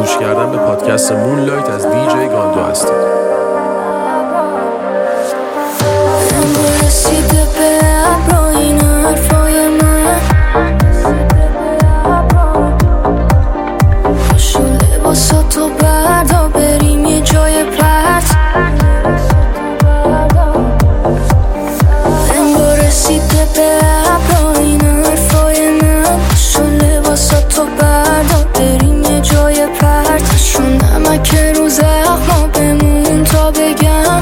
گوش کردن به پادکست مونلایت از دیجی گاندو هستید. رسیده به ابر این حرفای من، پاشو لباساتو بردار بریم یه جای پرت. انگار رسیده به ابر این حرفای من، پاشو لباساتو بردار بریم یه جای پرت. شون نمک رو زخما بمون تا بگم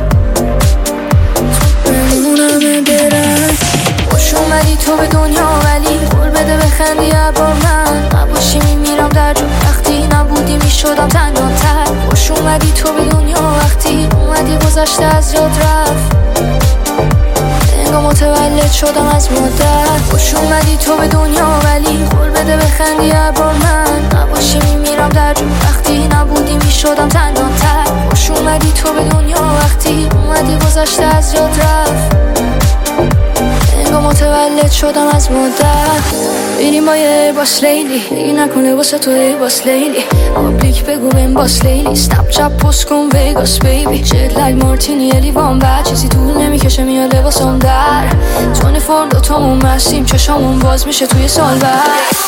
خوش اومدی تو به دنیا، ولی قول بده بخندی عبار من نباشی میمیرم در جو. وقتی نبودی میشدم تنهاتر. خوش اومدی تو به دنیا، وقتی اومدی گذشته از یاد رفت، انگار متولد شدم از مادر. خوش اومدی تو به دنیا، ولی قول بده بخندی عبار من نباشی میمیرم در جو. وقتی نبودی میشدم تنهاتر. خوش اومدی تو به دنیا، وقتی اومدی گذشته از یاد رفت، انگار متولد شدم از مادر. میریم با یه باس لیلی، بگی نکنه واسه تو ای باس لیلی. پابلیک بگو بهم باس لیلی، سنپ چپ پست کن ویگاس بیبی. جت لگ مارتینی لیوان بعد چیزی طول نمیکشه میاد لباسم در. تون فرم دوتامون مستیم، چشامون باز میشه توی سال بعد.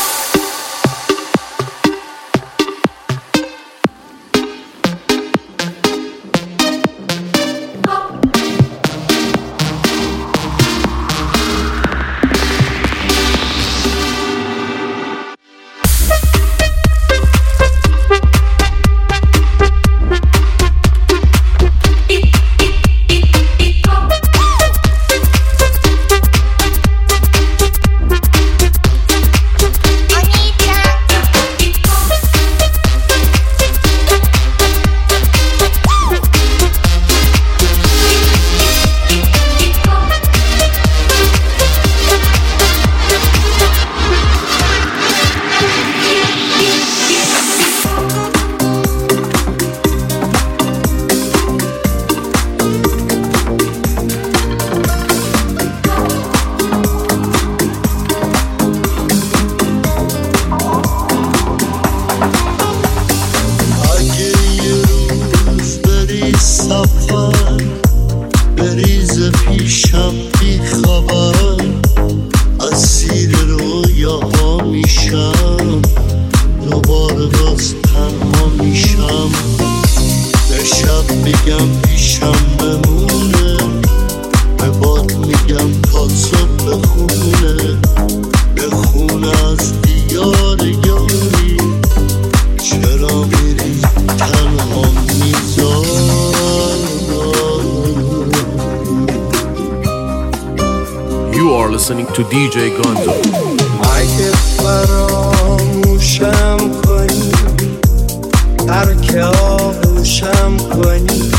Listening to DJ Gonzo. اگه فراموشم کنی، ترک آغوشم کنی،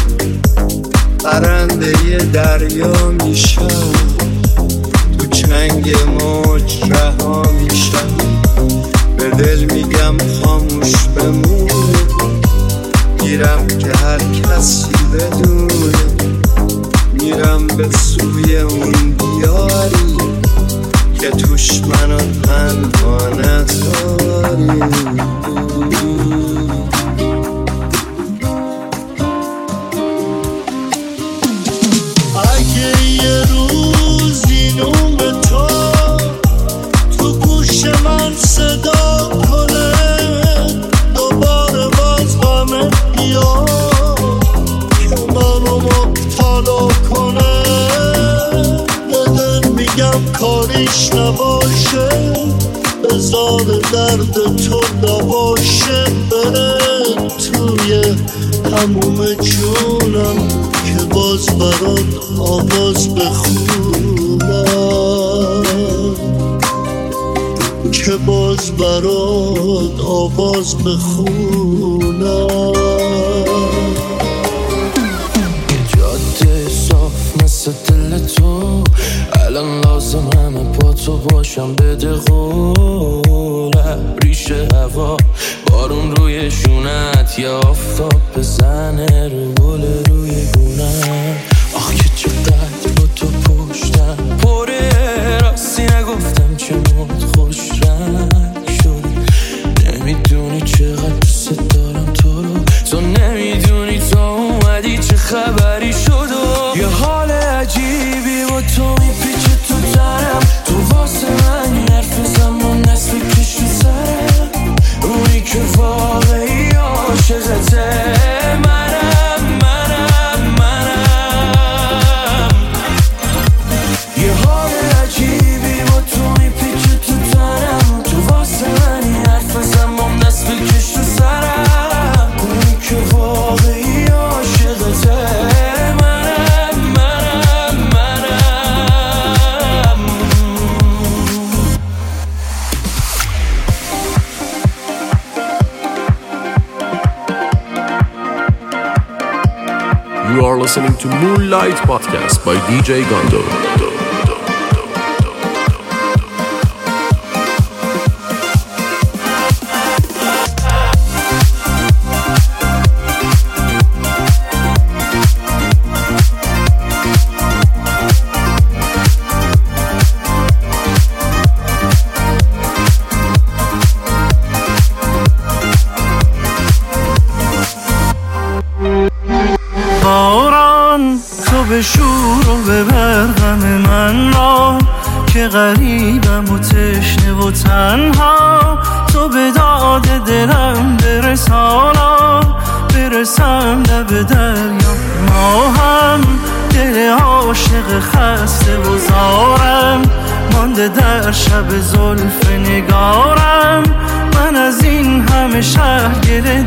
پرنده دریا میشم، تو چنگ موج رها میشم. به دل میگم خاموش بمونه، میرم که هر کسی بدونه، میرم به سوی اون دیاری که توش منو تنها نذاری. اگه یه روزی نوم تو تو گوش من صدا کنه، دوباره باز غمت بیاد که منو مبتلا کنه، میگم کاریش نباشه، بذار درد تو نباشه، بره توی تموم جونم که باز برات آواز بخونم، که باز برات آواز بخونم. جاده صاف مثل دل تو، الان لازم همه با تو باشم. بده قولم ریشه هوا، بارون روی شونت، یا آفتاب بزنه رو گل روی گونم. آخ که چقدر با تو پشتم پره، راستی نگفتم چه موت خوش رنگ شدی، نمیدونی چقدر دوست خبری شد و یه حال عجیبی با تو میپیچه تو تنم، تو واسه من این حرف زمان نصفی کش تو سرم، اونی که واقعی عاشقته منم یه حال عجیبی با تو میپیچه تو تنم، تو واسه من این حرف زمان نصفی کش تو سرم، اونی که واقعی عاشقته You are listening to Moonlight Podcast by DJ Gondo. به شور و به برغم من را که غریبم و تشنه و تنها، تو به داد دلم برسانا، برسم لب دریا ما هم، دل عاشق خسته و زارم، مانده در شب زلف نگارم، من از این همه شهر گله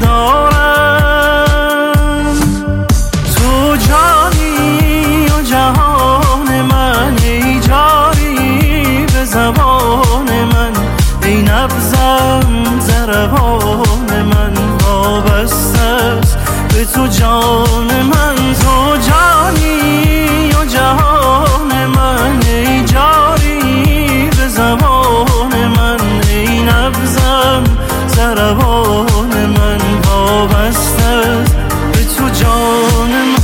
دارم، تو جانی و جهان من، ای جاری به زبان من، ای نبضم ضربان من، وابسته است به تو جان من، تو جانی و جهان من، ای جاری به زبان من، ای نبضم ضربان من، وابسته است به تو جان من.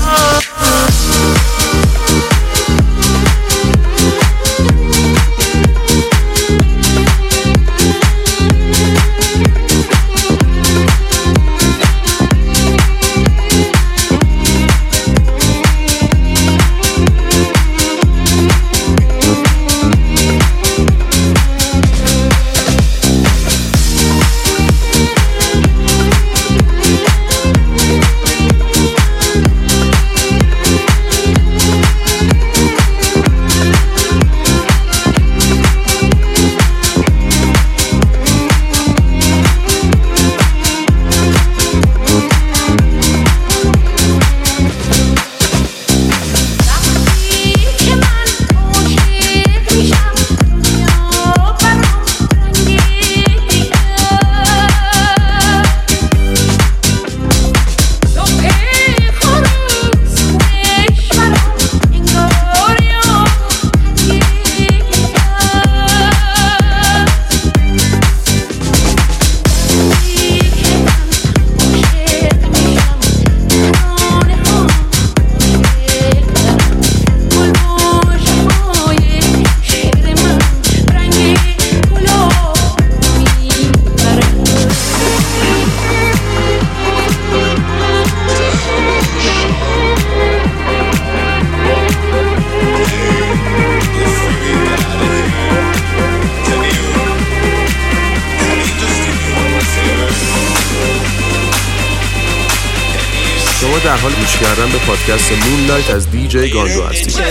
در حال گوش کردن به پادکست مونلایت از دیجی گاندو هستید.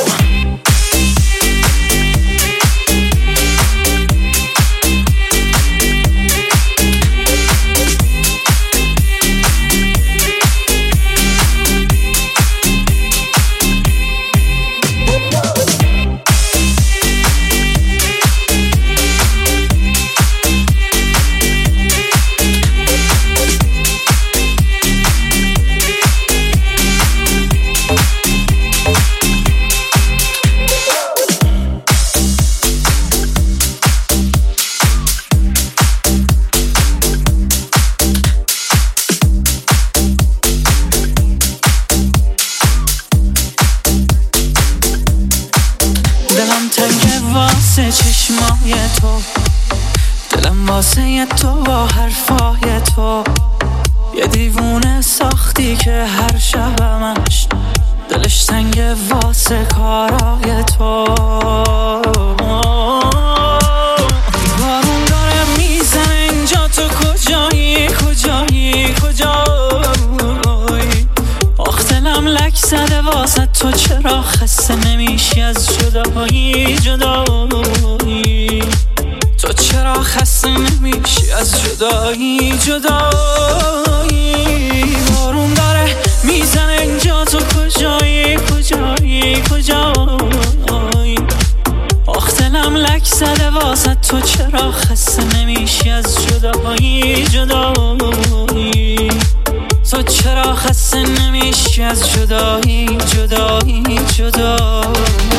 چشمای تو، دلم واسه تو با حرفای تو، یه دیوونه ساختی که هر شبمش واسه کارای تو. بارون داره میزنه اینجا، تو کجایی کجایی کجایی؟ آخ دلم لک زده واسه تو، چرا خسته نمیشی از جدایی جدایی؟ تو چرا خسته نمیشی از جدایی جدایی؟ بارون داره میزنه اینجا، تو کجایی کجایی کجایی؟ آخ دلم لک زده واسه تو، چرا خسته نمیشی از جدایی جدایی؟ تو چرا خسته نمیشی از جدایی جدایی جدایی؟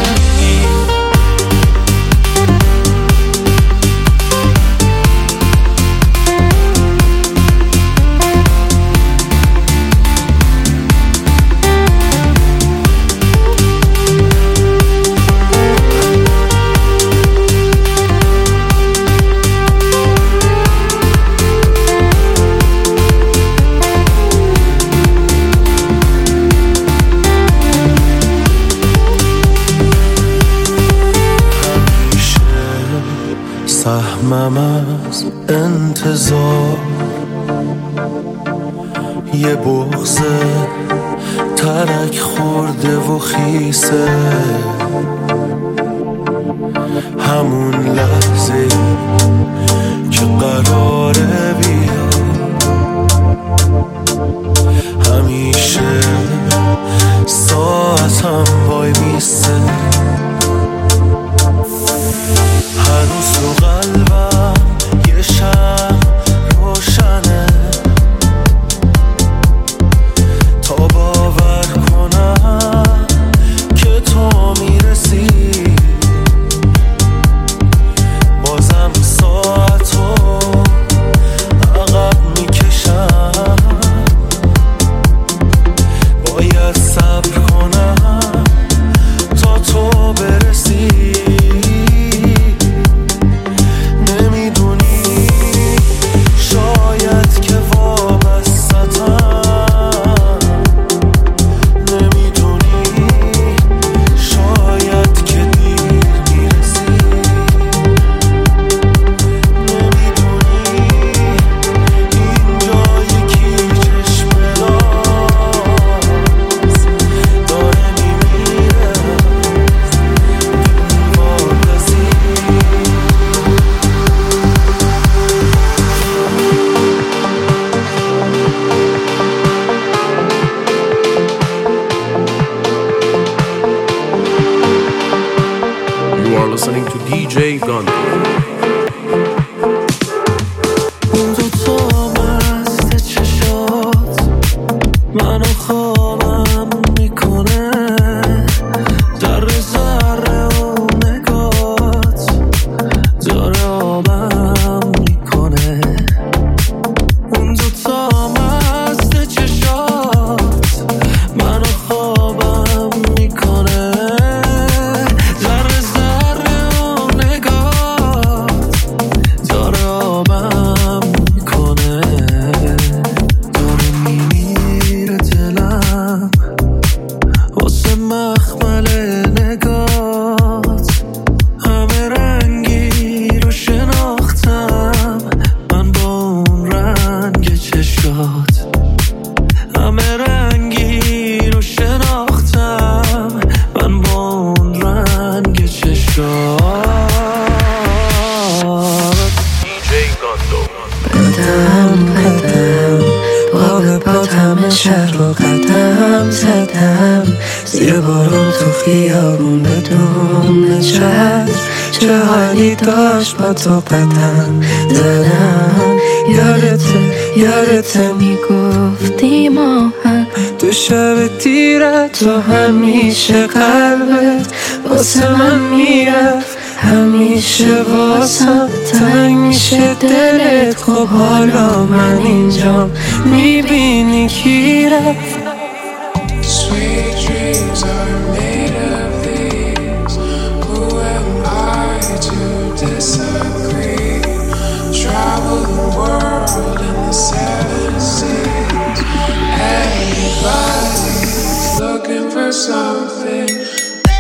سهمم از انتظار یه بغض ترک خورده و خیسه، همون لحظه که قراره بیا همیشه ساعتم وای میسته، هنوز تو قلبم یه شم روشنه تا باور کنم که تو میرسی، بازم ساعتو عقب میکشم، باید صبر کنم تا تو برسی. Listening to DJ Gondo. زیر بارون تو خیابون بدون چتر، چه حالی داشت با تو قدم زدم. یادته میگفتی ما هم تو شب تیره، تو همیشه قلبت واسه من میرفت، همیشه واسم تنگ میشه دلت. خب حالا من اینجام میبینی کی رفت. Sweet dreams are made of these. Who am I to disagree? Travel the world in the 7 seas. Everybody's looking for something.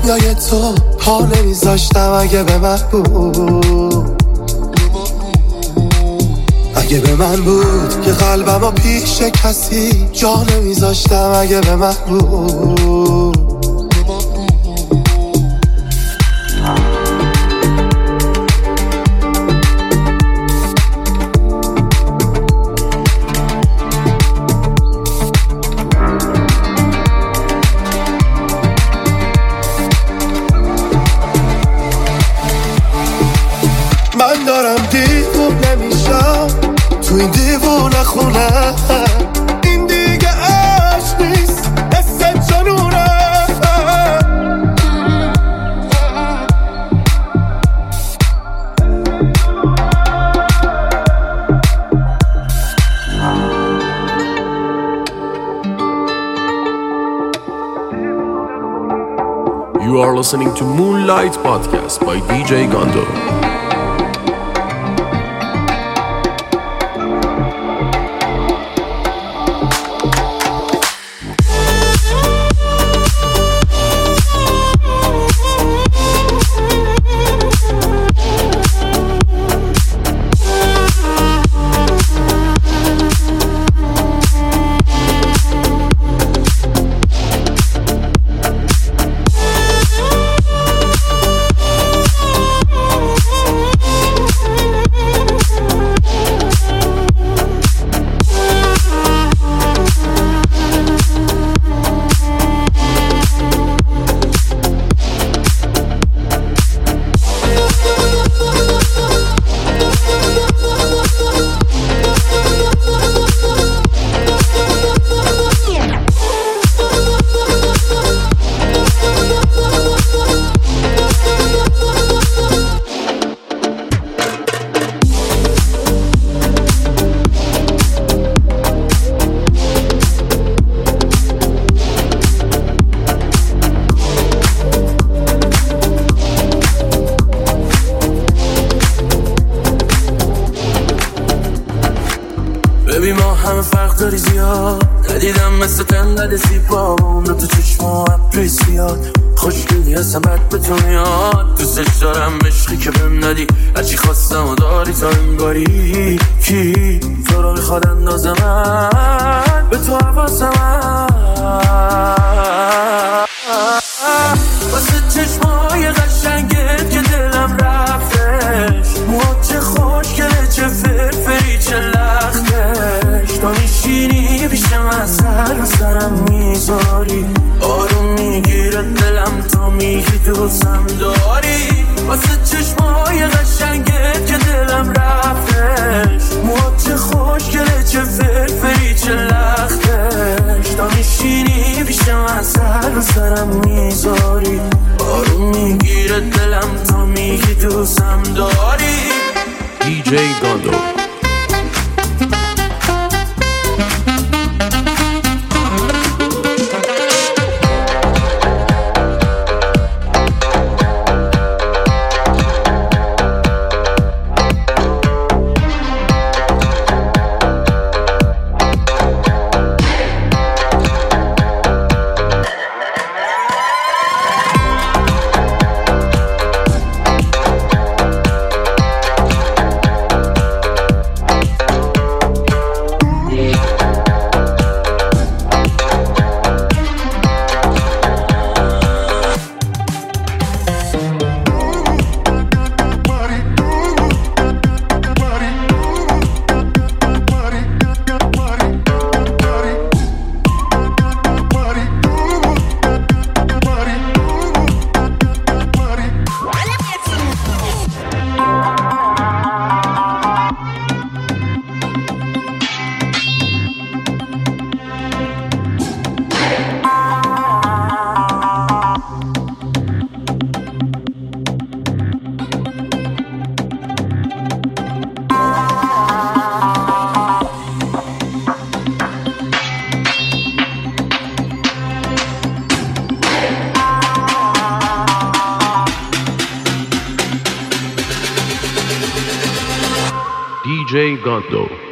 دنیای تو پا نمیذاشتم اگه به من بود، اگه به من بود که قلبمو پیش کسی جا نمیذاشتم اگه به من بود. من دارم دیوونه میشم تو این دیوونه خونه، این دیگه عشق نیست حس جنونه. You are listening to Moonlight Podcast by DJ Gondo. ببین ما همه فرق داری زیاد، ندیدم مثل تنقل زیبا اون تو چشم و ابری زیاد، خوشگلی هستم بد به تو میاد، دوستش دارم عشقی که بهم ندی، هرچی خواستم و داری تا انگاری کی تو رو میخواد اندازه من به تو حواسم واسه چشمای قشنگت که دلم رفتش، موها چه خوشگله چه فرفری چه لختش، تا میشینی پیش من سر سرم میذاری، آروم میگیره دلم تا میگی دوستم داری، واسه چشمای قشنگت که دلم رفتش، موها چه خوشگله چه فرفری چه لختش، تا میشینی پیش من سر سرم میذاری، آروم میگیره دلم تا میگی دوستم داری. DJ Gondo. DJ Gondo.